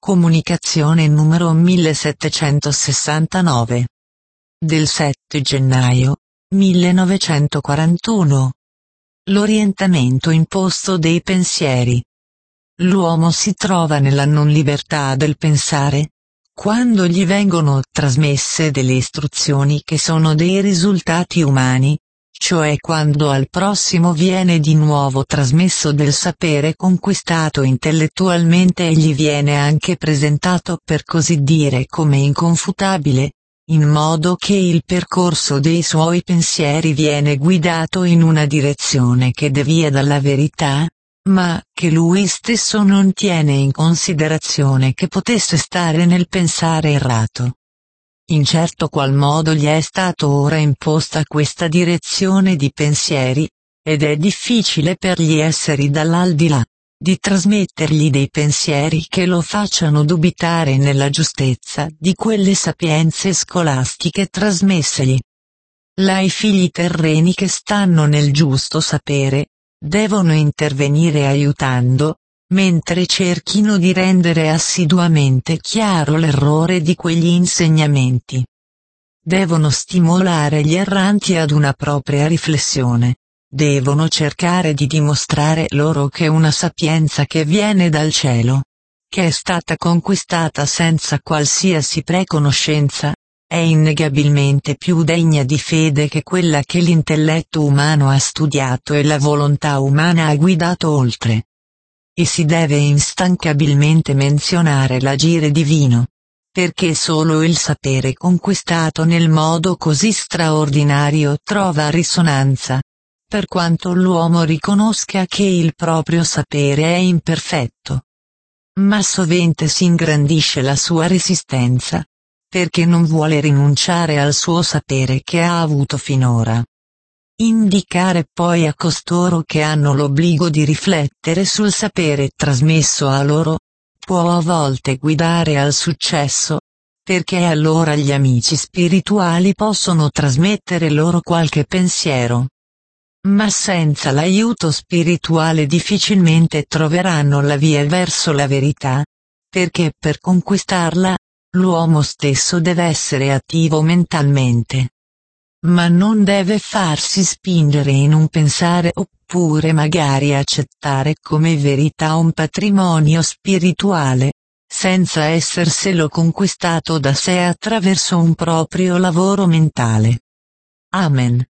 Comunicazione numero 1769. Del 7 gennaio 1941. L'orientamento imposto dei pensieri. L'uomo si trova nella non libertà del pensare, quando gli vengono trasmesse delle istruzioni che sono dei risultati umani, cioè quando al prossimo viene di nuovo trasmesso del sapere conquistato intellettualmente e gli viene anche presentato per così dire come inconfutabile, in modo che il percorso dei suoi pensieri viene guidato in una direzione che devia dalla verità, ma che lui stesso non tiene in considerazione che potesse stare nel pensare errato. In certo qual modo gli è stato ora imposta questa direzione di pensieri, ed è difficile per gli esseri dall'aldilà di trasmettergli dei pensieri che lo facciano dubitare nella giustezza di quelle sapienze scolastiche trasmessegli. Là i figli terreni che stanno nel giusto sapere, devono intervenire aiutando, mentre cerchino di rendere assiduamente chiaro l'errore di quegli insegnamenti. Devono stimolare gli erranti ad una propria riflessione. Devono cercare di dimostrare loro che una sapienza che viene dal cielo, che è stata conquistata senza qualsiasi preconoscenza, è innegabilmente più degna di fede che quella che l'intelletto umano ha studiato e la volontà umana ha guidato oltre. E si deve instancabilmente menzionare l'agire divino, perché solo il sapere conquistato nel modo così straordinario trova risonanza, per quanto l'uomo riconosca che il proprio sapere è imperfetto. Ma sovente si ingrandisce la sua resistenza, perché non vuole rinunciare al suo sapere che ha avuto finora. Indicare poi a costoro che hanno l'obbligo di riflettere sul sapere trasmesso a loro, può a volte guidare al successo, perché allora gli amici spirituali possono trasmettere loro qualche pensiero. Ma senza l'aiuto spirituale difficilmente troveranno la via verso la verità, perché per conquistarla, l'uomo stesso deve essere attivo mentalmente. Ma non deve farsi spingere in un pensare oppure magari accettare come verità un patrimonio spirituale, senza esserselo conquistato da sé attraverso un proprio lavoro mentale. Amen.